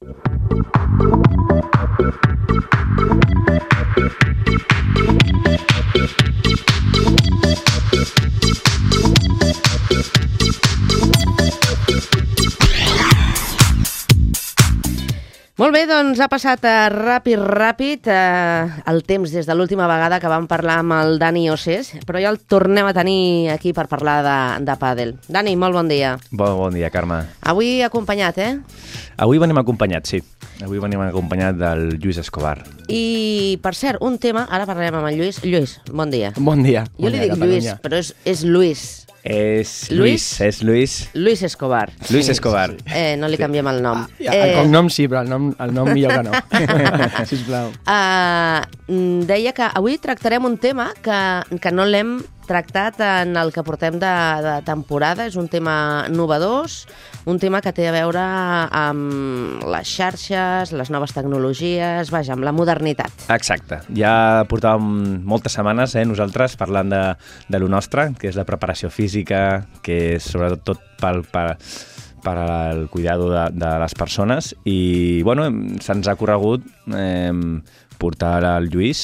Molt bé, doncs ha passat ràpid el temps des de l'última vegada que vam parlar amb el Dani Ossés, però ja el tornem a tenir aquí per parlar de pàdel. Dani, molt bon dia. Bon dia, Carme. Avui acompanyat, Avui venim acompanyat, sí. Avui venim acompanyat del Lluís Escobar. I, per cert, un tema, ara parlarem amb el Lluís. Lluís, bon dia. Bon dia. Jo li dic Lluís, però és Lluís. És Lluís. Lluís Escobar. Lluís Escobar. No li canviem el nom. El cognom sí, però el nom millor que no. Sisplau. Deia que avui tractarem un tema que no l'hem tractat en el que portem de temporada. És un tema novedós, un tema que té a veure amb les xarxes, les noves tecnologies, vaja, amb la modernitat. Exacte. Ja portàvem moltes setmanes nosaltres parlant de lo nostre, que és la preparació física, que és sobretot per al cuidado de les persones. I, bueno, se'ns ha corregut portar el Lluís,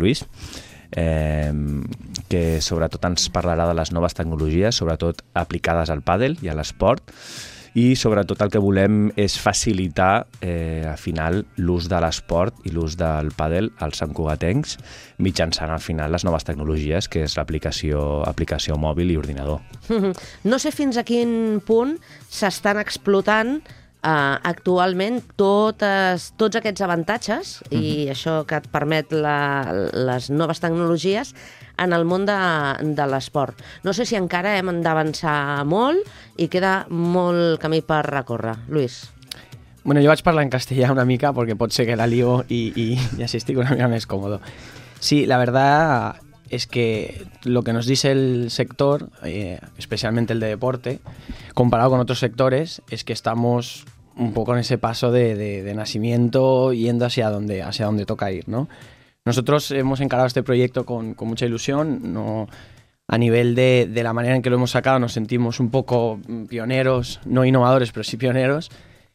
que sobretot ens parlarà de les noves tecnologies, sobretot aplicades al pàdel i a l'esport, i sobretot el que volem és facilitar al final l'ús de l'esport i l'ús del pàdel als santcugatencs mitjançant al final les noves tecnologies, que és l'aplicació mòbil i ordinador. No sé fins a quin punt s'estan explotant actualment tots aquests avantatges i això que et permet les noves tecnologies en el món de l'esport. No sé si encara hem d'avançar molt i queda molt camí per recórrer. Luis. Bueno, yo voy a hablar en castellano una mica porque pot ser que la lío y así estoy una mica más cómodo. Sí, la verdad es que lo que nos dice el sector, especialmente el de deporte, comparado con otros sectores, es que estamos un poco en ese paso de nacimiento yendo hacia donde toca ir, ¿no? Nosotros hemos encarado este proyecto con mucha ilusión. No, a nivel de la manera en que lo hemos sacado nos sentimos un poco pioneros, no innovadores, pero sí pioneros.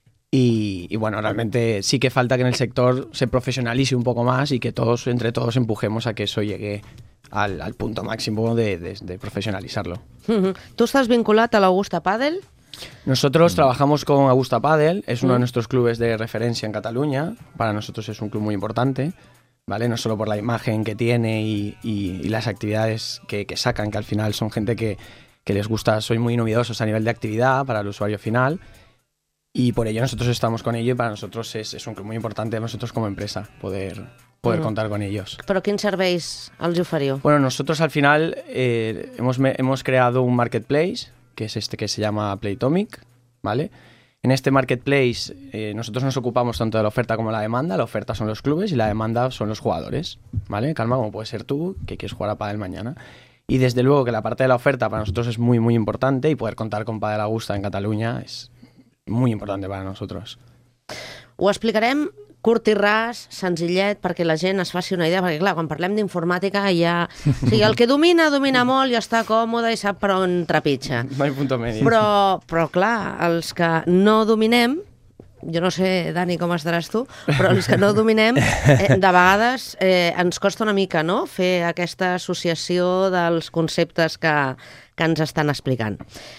Y bueno, realmente sí que falta que en el sector se profesionalice un poco más y que entre todos empujemos a que eso llegue al punto máximo de profesionalizarlo. ¿Tú estás vinculado a la Augusta Padel? Nosotros trabajamos con Augusta Padel, es uno de nuestros clubes de referencia en Cataluña. Para nosotros es un club muy importante, ¿vale? No solo por la imagen que tiene y las actividades que sacan, que al final son gente que les gusta, soy muy novedosos a nivel de actividad para el usuario final. Y por ello nosotros estamos con ello y para nosotros es un club muy importante, nosotros como empresa, poder contar con ellos. ¿Pero quins serveis els oferiu? Bueno, nosotros al final hemos creado un marketplace, que es este que se llama Playtomic, ¿vale? En este marketplace nosotros nos ocupamos tanto de la oferta como la demanda. La oferta son los clubes y la demanda son los jugadores, ¿vale? Calma, como puede ser tú, que quieres jugar a pádel mañana. Y desde luego que la parte de la oferta para nosotros es muy, muy importante y poder contar con Padel Augusta en Catalunya és muy importante para nosotros. Ho explicarem curt i ras, senzillet, perquè la gent es faci una idea, perquè clar, quan parlem d'informàtica ja... O sigui, el que domina molt i està còmode i sap per on trepitja. No hay punto medio. Però clar, els que no dominem, jo no sé, Dani, com estaràs tu, però els que no dominem, de vegades ens costa una mica, no?, fer aquesta associació dels conceptes que ens estan explicant.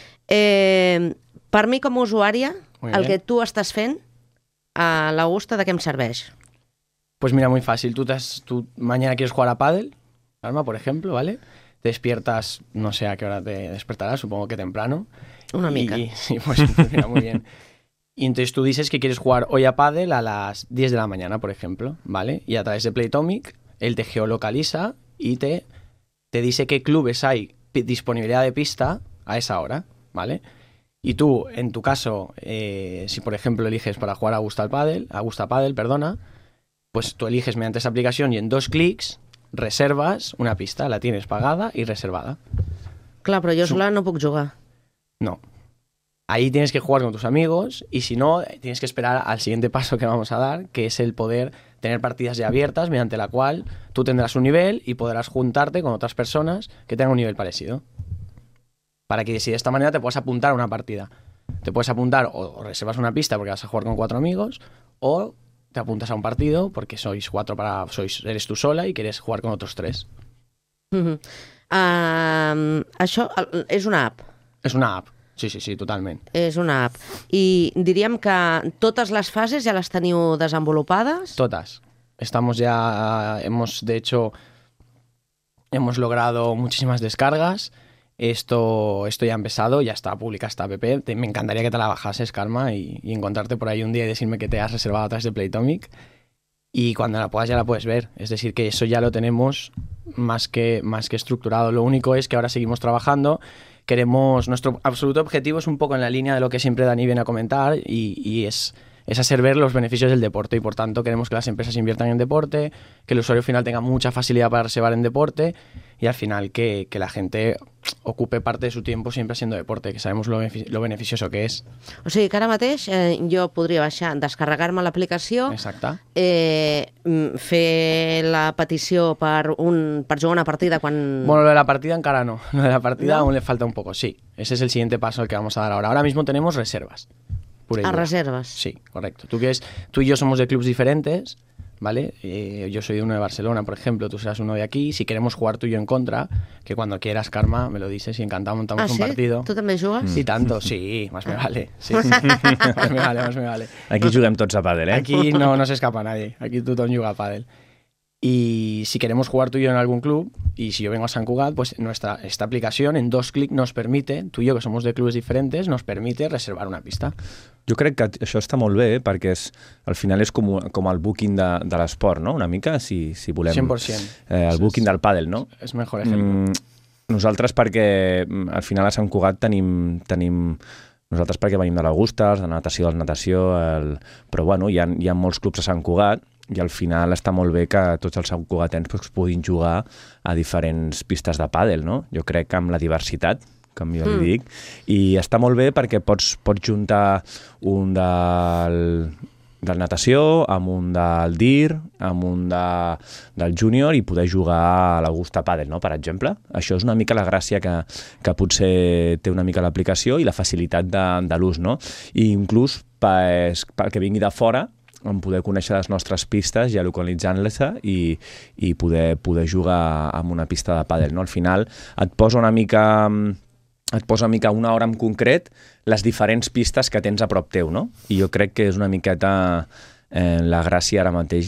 Per mi, com a usuària, el que tu estàs fent a l'Augusta, ¿de qué me serveix? Pues mira, muy fácil. Tú mañana quieres jugar a pádel, Alma, por ejemplo, ¿vale? Te despiertas, no sé a qué hora te despertarás, supongo que temprano. Una mica. Sí, pues mira, muy bien. Y entonces tú dices que quieres jugar hoy a pádel a las 10 de la mañana, por ejemplo, ¿vale? Y a través de Playtomic, él te geolocaliza y te dice qué clubes hay disponibilidad de pista a esa hora, ¿vale? Y tú, en tu caso, si por ejemplo eliges para jugar a Augusta Padel, pues tú eliges mediante esa aplicación y en 2 clics reservas una pista, la tienes pagada y reservada. Clar, però jo sola no puc jugar. No. Ahí tienes que jugar con tus amigos y si no, tienes que esperar al siguiente paso que vamos a dar, que es el poder tener partidas ya abiertas mediante la cual tú tendrás un nivel y podrás juntarte con otras personas que tengan un nivel parecido. Para que si de esta manera te puedas apuntar a una partida. Te puedes apuntar o reservas una pista porque vas a jugar con 4 amigos, o te apuntas a un partido porque eres tú sola y quieres jugar con otros 3. Això és una app. És una app, sí, totalment. És una app. I diríem que totes les fases ja les teniu desenvolupades? Todas. De hecho, hemos logrado muchísimas descargas. Esto ya ha empezado, ya está publicada esta app. Me encantaría que te la bajases, Karma, y encontrarte por ahí un día y decirme que te has reservado a través de Playtomic. Y cuando la puedas ya la puedes ver. Es decir, que eso ya lo tenemos más que estructurado. Lo único es que ahora seguimos trabajando. Nuestro absoluto objetivo es un poco en la línea de lo que siempre Dani viene a comentar y es hacer ver los beneficios del deporte y por tanto queremos que las empresas inviertan en deporte, que el usuario final tenga mucha facilidad para reservar en deporte y al final que la gente ocupe parte de su tiempo siempre haciendo deporte, que sabemos lo beneficioso que és. O sigui que ara mateix jo podria descarregar-me l'aplicació, fer la petició per jugar una partida quan... Bueno, lo de la partida encara no. Lo de la partida aún le falta un poco, sí. Ese es el siguiente paso al que vamos a dar ahora. Ahora mismo tenemos reservas. Reservas. Sí, correcto. Tú y yo somos de clubs diferentes, ¿vale? Yo soy de uno de Barcelona, por ejemplo, tú serás uno de aquí. Si queremos jugar tú y yo en contra, que cuando quieras, Karma, me lo dices y encantado montamos un partido. ¿Tú també jugues? Y tanto, sí, más me vale. Sí. Más me vale. Aquí juguem tots a pàdel, ¿eh? Aquí no se escapa nadie. Aquí tothom juga a pàdel. Y si queremos jugar tú y yo en algún club, y si yo vengo a Sant Cugat, pues esta aplicación en 2 clics nos permite, tú y yo que somos de clubes diferentes, nos permite reservar una pista. Jo crec que això està molt bé, perquè al final és com el booking de l'esport, no? Una mica, si volem... 100%. El booking del pàdel, no? És mejor ejemplo. Nosaltres perquè al final a Sant Cugat tenim nosaltres perquè venim de l'Augustas, de natació del natació, però bueno, hi ha molts clubs a Sant Cugat i al final està molt bé que tots els santcugatens puguin jugar a diferents pistes de pàdel, no? Jo crec que amb la diversitat, com jo li dic, i està molt bé perquè pots juntar un del natació, amb un del DIR, amb un del júnior i poder jugar a l'Augusta Pàdel, no? Per exemple. Això és una mica la gràcia que potser té una mica l'aplicació i la facilitat de l'ús, no? I inclús pel que vingui de fora, en poder conèixer les nostres pistes, ja localitzant-les i poder jugar en una pista de pàdel, no? Al final et posa una mica una hora en concret les diferents pistes que tens a prop teu, no? I jo crec que és una miqueta la gràcia ara mateix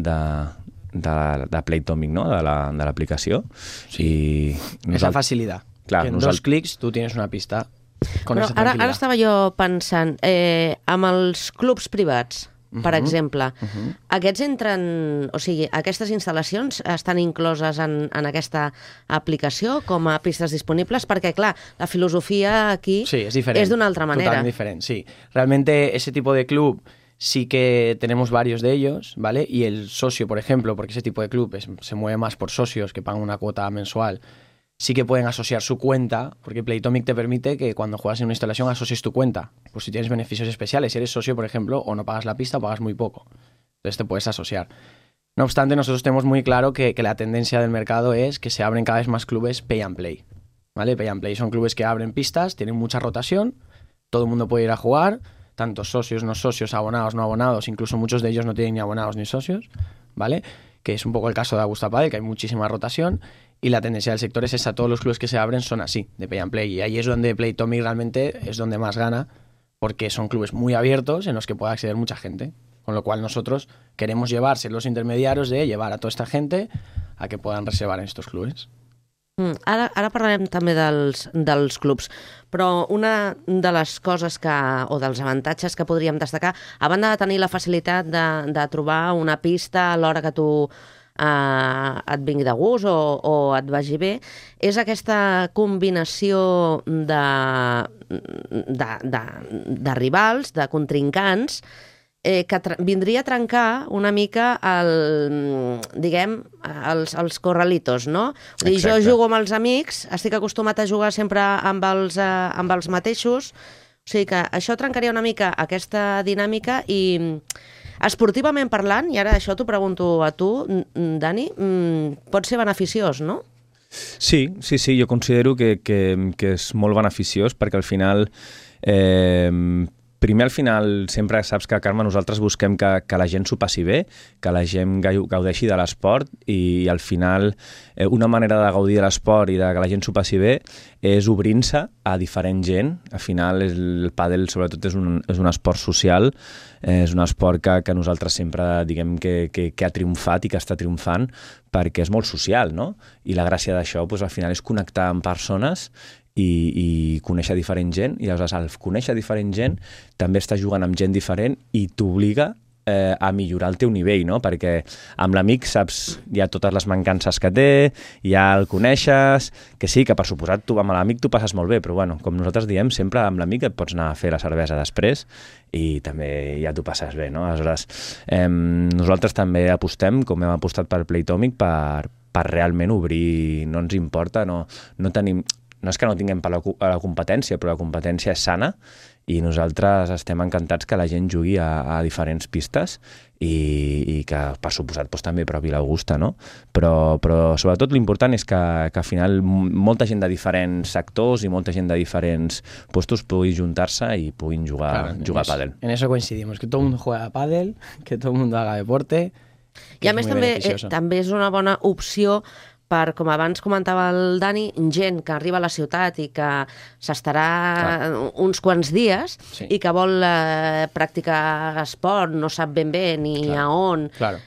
de Playtomic, no? De l'aplicació. Sí. Esa facilitat. Clar, que en 2 clics tu tienes una pista con Però esa tranquil·litat. Ara estava jo pensant, amb els clubs privats, per exemple, aquests entren, o sigui, aquestes instal·lacions estan incloses en aquesta aplicació com a pistes disponibles? Perquè, clar, la filosofia aquí es d'una altra manera. Totalmente diferente, sí. Realmente ese tipo de club sí que tenemos varios de ellos, ¿vale? Y el socio, por ejemplo, porque ese tipo de club se mueve más por socios que pagan una cuota mensual, sí que pueden asociar su cuenta, porque Playtomic te permite que cuando juegas en una instalación asocies tu cuenta. Pues si tienes beneficios especiales, si eres socio, por ejemplo, o no pagas la pista o pagas muy poco. Entonces te puedes asociar. No obstante, nosotros tenemos muy claro que la tendencia del mercado es que se abren cada vez más clubes pay and play, ¿vale? Pay and play son clubes que abren pistas, tienen mucha rotación, todo el mundo puede ir a jugar, tanto socios, no socios, abonados, no abonados, incluso muchos de ellos no tienen ni abonados ni socios, ¿vale? Que es un poco el caso de Augusta Pàdel, que hay muchísima rotación. Y la tendencia del sector es esa, todos los clubes que se abren son así, de pay and play. Y ahí es donde Playtomic realmente es donde más gana, porque son clubes muy abiertos en los que puede acceder mucha gente. Con lo cual nosotros queremos ser los intermediarios de llevar a toda esta gente a que puedan reservar en estos clubes. Ara parlarem també dels clubs, però una de les coses o dels avantatges que podríem destacar, a banda de tenir la facilitat de trobar una pista a l'hora que tu et vingui de gust o et vagi bé, és aquesta combinació de rivals, de contrincants, que vindria a trencar una mica els corralitos, no? Jo jugo amb els amics, estic acostumat a jugar sempre amb els mateixos, o sigui que això trencaria una mica aquesta dinàmica i esportivament parlant, i ara això t'ho pregunto a tu, Dani, pot ser beneficiós, no? Sí, jo considero que és molt beneficiós perquè al final Primer, al final, sempre saps que, Carme, nosaltres busquem que la gent s'ho passi bé, que la gent gaudeixi de l'esport i al final una manera de gaudir de l'esport i de que la gent s'ho passi bé és obrint-se a diferent gent. Al final, el pàdel, sobretot, és un esport social, és un esport que nosaltres sempre diguem que ha triomfat i que està triomfant perquè és molt social, no? I la gràcia d'això, doncs, al final, és connectar amb persones i conèixer diferent gent, i aleshores al conèixer diferent gent també estàs jugant amb gent diferent i t'obliga a millorar el teu nivell, no? Perquè amb l'amic saps ja totes les mancances que té, ja el coneixes, que sí, que per suposat tu amb l'amic t'ho passes molt bé, però bueno, com nosaltres diem, sempre amb l'amic et pots anar a fer la cervesa després i també ja t'ho passes bé, no? Aleshores, nosaltres també apostem, com hem apostat per Playtomic, per realment obrir, no ens importa, no tenim... No és que no tinguem per la competència, però la competència és sana i nosaltres estem encantats que la gent jugui a diferents pistes i que, per suposat, doncs, també provi l'Augusta, no? Però sobretot l'important és que al final molta gent de diferents sectors i molta gent de diferents puestos pugui juntar-se i puguin jugar a pádel. En eso coincidimos, que todo el mundo juega a pádel, que todo el mundo haga deporte. I a més també és una bona opció per, com abans comentava el Dani, gent que arriba a la ciutat i que s'estarà uns quants dies i que vol practicar esport, no sap ben bé ni a on.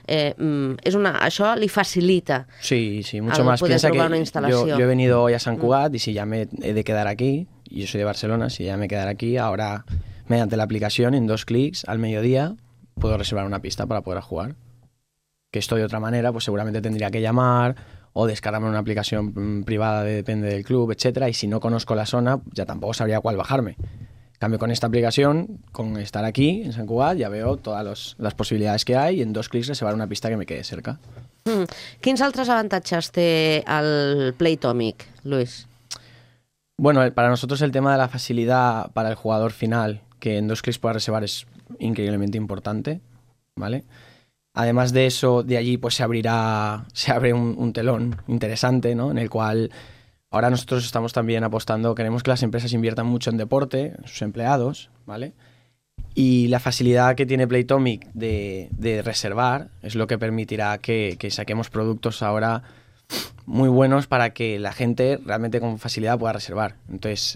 Això li facilita. Sí, mucho más. Piensa que yo he venido hoy a Sant Cugat y si ya me he de quedar aquí, y yo soy de Barcelona, si ya me quedar aquí, ahora mediante la aplicación, en 2 clics al mediodía, puedo reservar una pista para poder jugar. Que esto de otra manera, pues seguramente tendría que llamar o descargarme una aplicación privada, depende del club, etcétera, y si no conozco la zona, ya tampoco sabría cuál bajarme. En cambio, con esta aplicación, con estar aquí, en Sant Cugat, ya veo todas las posibilidades que hay y en 2 clics reservar una pista que me quede cerca. Quins altres avantatges té el Playtomic, Luis? Bueno, para nosotros el tema de la facilidad para el jugador final, que en 2 clics pueda reservar, es increíblemente importante, ¿vale? Además de eso, de allí pues se abre un telón interesante, ¿no? En el cual ahora nosotros estamos también apostando, queremos que las empresas inviertan mucho en deporte, en sus empleados, ¿vale? Y la facilidad que tiene Playtomic de reservar es lo que permitirá que saquemos productos ahora muy buenos para que la gente realmente con facilidad pueda reservar. Entonces,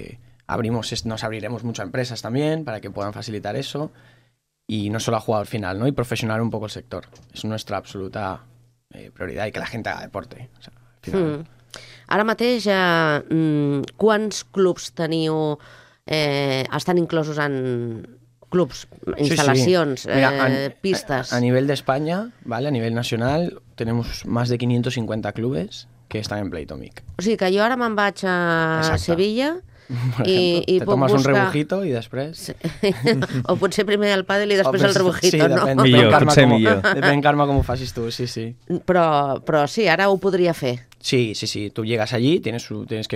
nos abriremos mucho a empresas también para que puedan facilitar eso. Y no solo a jugador final, ¿no? Y profesionar un poco el sector. Es nuestra absoluta prioridad, i que la gent haga deporte. O sea, al final... Ara mateix, quants clubs teniu, estan inclosos en clubs, instal·lacions, sí. Mira, pistes? A nivel de España, ¿vale? A nivel nacional, tenemos más de 550 clubes que están en Playtomic. O sigui que jo ara me'n vaig a Sevilla... I te tomes un rebujito i després... Sí. O potser primer el pàdel i després el rebujito, sí, no? Potser millor. Depèn, Carme, com ho facis tu, sí. Però sí, ara ho podria fer. Sí. Tú llegas allí, tienes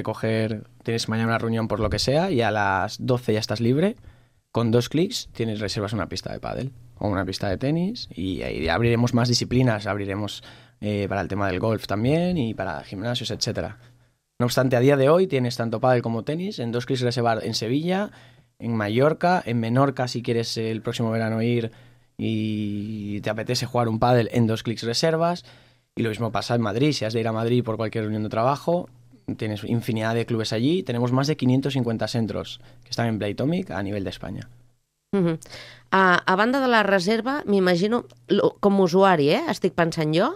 mañana una reunión por lo que sea y a las 12 ya estás libre. Con 2 clics reservas una pista de pádel o una pista de tenis y ahí abriremos más disciplinas, abriremos para el tema del golf también y para gimnasios, etcétera. No obstante, a día de hoy tienes tanto pádel como tenis, en 2 clics reservar en Sevilla, en Mallorca, en Menorca si quieres el próximo verano ir y te apetece jugar un pádel, en 2 clics reservas, y lo mismo pasa en Madrid, si has de ir a Madrid por cualquier reunión de trabajo, tienes infinidad de clubes allí, tenemos más de 550 centros que están en Playtomic a nivel de España. A banda de la reserva, m'imagino, com a usuari, estic pensant jo,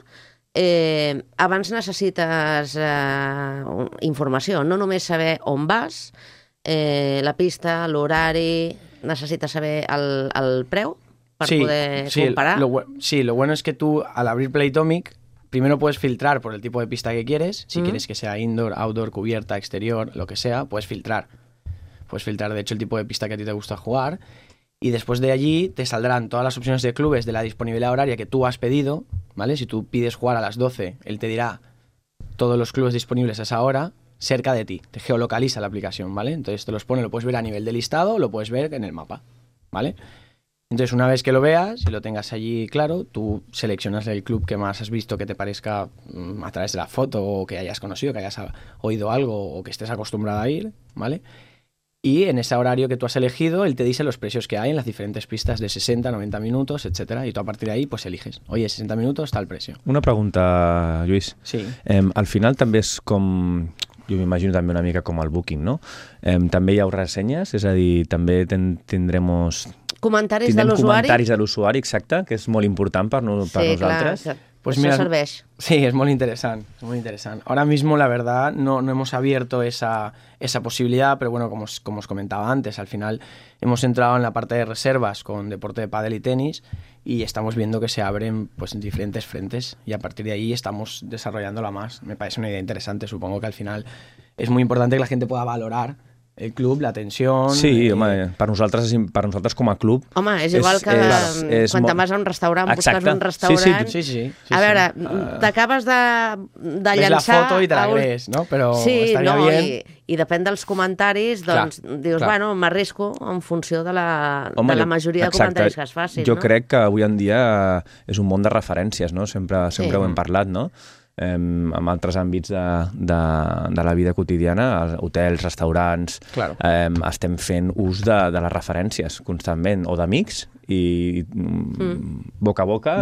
abans necessites informació, no només saber on vas, la pista, l'horari, necesitas saber el preu para poder comparar. Lo bueno es que tú al abrir Playtomic primero puedes filtrar por el tipo de pista que quieres, si quieres que sea indoor, outdoor, cubierta, exterior, lo que sea, puedes filtrar. Puedes filtrar de hecho el tipo de pista que a ti te gusta jugar y después de allí te saldrán todas las opciones de clubes de la disponibilidad horaria que tú has pedido, ¿vale? Si tú pides jugar a las 12, él te dirá todos los clubes disponibles a esa hora cerca de ti, te geolocaliza la aplicación, ¿vale? Entonces te los pone, lo puedes ver a nivel de listado, lo puedes ver en el mapa, ¿vale? Entonces una vez que lo veas y lo tengas allí claro, tú seleccionas el club que más has visto que te parezca a través de la foto o que hayas conocido, que hayas oído algo o que estés acostumbrado a ir, ¿vale? y en ese horario que tú has elegido, él te dice los precios que hay en las diferentes pistas de 60, 90 minutos, etcétera, y tú a partir de ahí pues eliges. Oye, 60 minutos, tal precio. Una pregunta, Lluís. Sí. Al final també és com... Jo m'imagino també una mica com el Booking, no? També hi ha ressenyes, és a dir, també tindremos... Comentaris de l'usuari. Comentaris de l'usuari, exacte, que és molt important per nosaltres. Clar, Pues eso mira, serveix. Sí, es muy interesante, es muy interesante. Ahora mismo, la verdad, no hemos abierto esa posibilidad, pero bueno, como os comentaba antes, al final hemos entrado en la parte de reservas con deporte de pádel y tenis y estamos viendo que se abren pues en diferentes frentes y a partir de ahí estamos desarrollándola más. Me parece una idea interesante, supongo que al final es muy importante que la gente pueda valorar el club, la atenció... Sí, home, per nosaltres com a club... Home, és igual que quan te'n vas a un restaurant, busques un restaurant... Sí. A veure, t'acabes de llançar... Ves la foto i te la crees, no? Però estaria bien... I depèn dels comentaris, doncs dius, bueno, m'arrisco en funció de la majoria de comentaris que es facin. Jo crec que avui en dia és un món de referències, no? Sempre ho hem parlat, no? Amb altres àmbits de la vida quotidiana, hotels, restaurants, estem fent ús de les referències constantment, o d'amics, i boca a boca,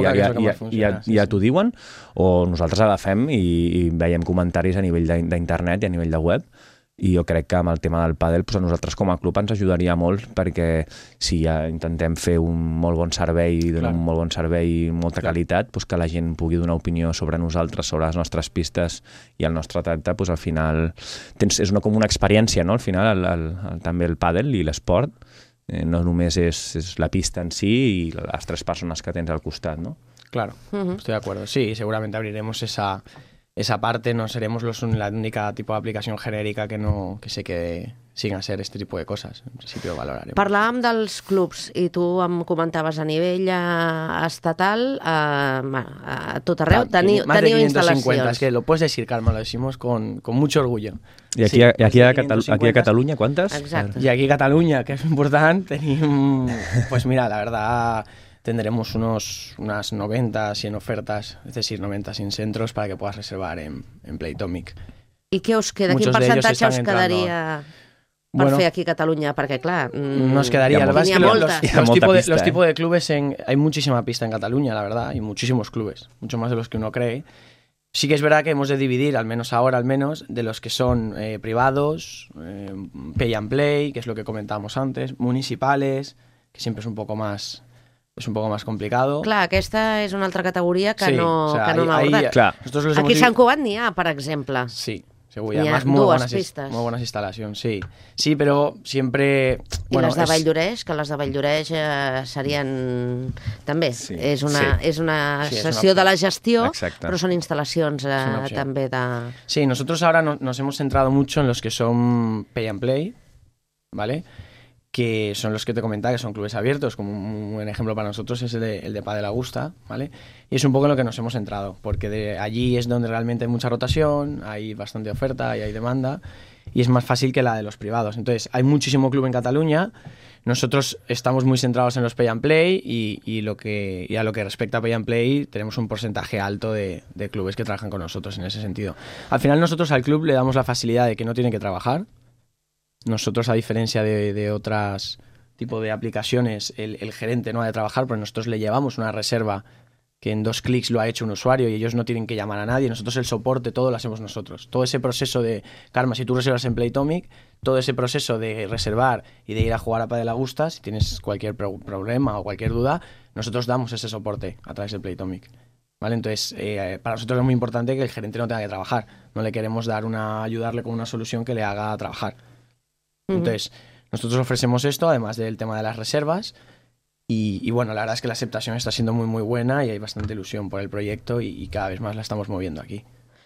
ja t'ho diuen, o nosaltres agafem i veiem comentaris a nivell d'internet i a nivell de web. I jo crec que amb el tema del pàdel a nosaltres com a club ens ajudaria molt, perquè si ja intentem fer un molt bon servei i donar un molt bon servei i molta qualitat, que la gent pugui donar opinió sobre nosaltres, sobre les nostres pistes i el nostre tracte, al final és com una experiència, no? Al final també el pàdel i l'esport no només és la pista en si i les 3 persones que tens al costat, ¿no? Claro, estoy de acuerdo. Sí, seguramente abriremos esa parte, no seremos la única tipo de aplicación genérica que se quede sin hacer este tipo de cosas. En principio valoraremos. Parlàvem dels clubs i tu em comentaves a nivell estatal, a tot arreu, teniu instal·lacions. Es que lo puedes decir, Carme, lo decimos con mucho orgullo. ¿Y aquí a Cataluña cuántas? Exacto. Y aquí a Cataluña, que es importante, tenemos, pues mira, la verdad... Tendremos unas 90, 100 ofertas, es decir, 90, 100 centros para que puedas reservar en Playtomic. I què us queda? Quin percentatge us quedaria per fer aquí a Catalunya? Perquè, clar, nos quedaría. La verdad es que los tipos de clubes, hay muchísima pista en Cataluña, la verdad, y muchísimos clubes, mucho más de los que uno cree. Sí que es verdad que hemos de dividir, al menos ahora, de los que son privados, pay and play, que es lo que comentábamos antes, municipales, que siempre es un poco más complicado. Clar, aquesta és una altra categoria que no hem abordat. Aquí a Sant Cugat n'hi ha, per exemple. Sí, segur. Y además muy buenas instalaciones, sí. Sí, pero siempre... I les de Valldoreix, que les de Valldoreix serien... També, és una sessió de la gestió, però són instal·lacions també de... Sí, nosotros ahora nos hemos centrado mucho en los que son pay and play, ¿vale?, que son los que te comentaba, que son clubes abiertos, como un buen ejemplo para nosotros es el de Padel Augusta, ¿vale? Y es un poco en lo que nos hemos centrado, porque allí es donde realmente hay mucha rotación, hay bastante oferta y hay demanda, y es más fácil que la de los privados. Entonces, hay muchísimo club en Cataluña, nosotros estamos muy centrados en los Pay and Play y a lo que respecta a Pay and Play, tenemos un porcentaje alto de clubes que trabajan con nosotros en ese sentido. Al final nosotros al club le damos la facilidad de que no tiene que trabajar. Nosotros, a diferencia de otras tipo de aplicaciones, el gerente no ha de trabajar, pero nosotros le llevamos una reserva que en 2 clics lo ha hecho un usuario y ellos no tienen que llamar a nadie. Nosotros el soporte todo lo hacemos nosotros. Todo ese proceso de, Karma, si tú reservas en Playtomic, todo ese proceso de reservar y de ir a jugar a Padel Augusta, si tienes cualquier problema o cualquier duda, nosotros damos ese soporte a través de Playtomic. ¿Vale? Entonces, para nosotros es muy importante que el gerente no tenga que trabajar. No le queremos ayudarle con una solución que le haga trabajar. Entonces, nosotros ofrecemos esto, además del tema de las reservas, y bueno, la verdad es que la aceptación está siendo muy muy buena y hay bastante ilusión por el proyecto y cada vez más la estamos moviendo aquí.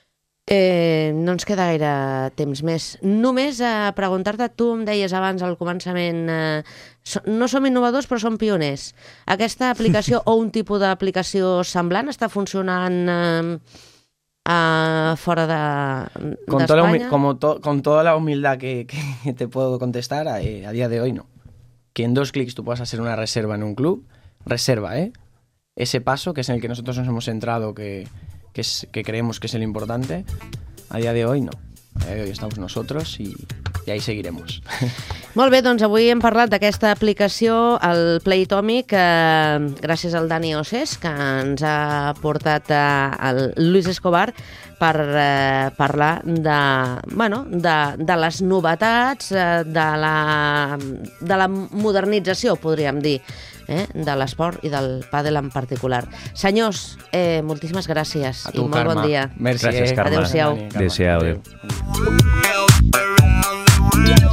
No ens queda gaire temps més. Només preguntar-te, tu em deies abans al començament, no som innovadors però som pioners. Aquesta aplicació o un tipus d'aplicació semblant està funcionant fuera de España? Con toda la humildad que te puedo contestar, a día de hoy no. Que en 2 clics tú puedas hacer una reserva en un club, reserva, ese paso que es en el que nosotros nos hemos centrado, que creemos que es el importante, a día de hoy no. A día de hoy estamos nosotros y y ahí seguiremos. Molt bé, doncs avui hem parlat d'aquesta aplicació, el Playtomic, gràcies al Dani Oces, que ens ha portat el Luis Escobar per parlar de les novetats, de la modernització, podríem dir, de l'esport i del pàdel en particular. Senyors, moltíssimes gràcies i molt bon dia. Merci. Gràcies, Carme. Adéu-siau. Adéu-siau. Adéu.